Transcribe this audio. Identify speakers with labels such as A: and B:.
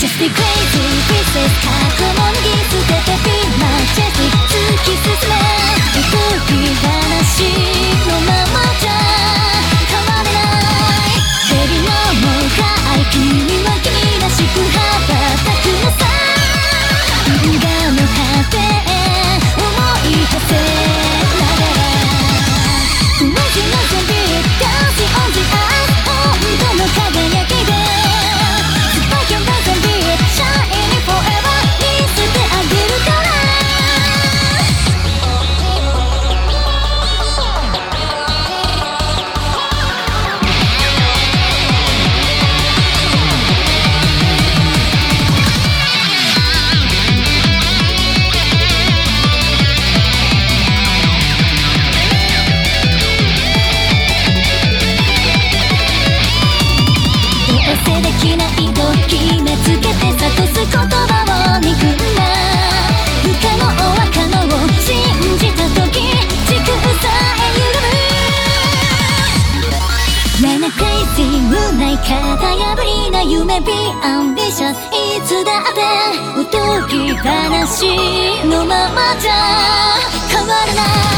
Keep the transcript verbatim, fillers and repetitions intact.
A: Just be crazy, princess 過去も脱ぎ捨てて Be majestic 突き進めおとぎ話のままじゃ変われないベビーのもうが愛君は君らしく羽ばたくのさ運河の果てへ思い馳せながら Imagine nothing big dancing on the earth 本当の輝きで Sparking doesn't be it shining forever 見せてあげるからできないと決めつけて諭す言葉を憎んだ不可能は可能を信じた時時空さえ歪むなな crazy 無ない型破りな夢 Be ambitious いつだっておとぎ話のままじゃ変わらない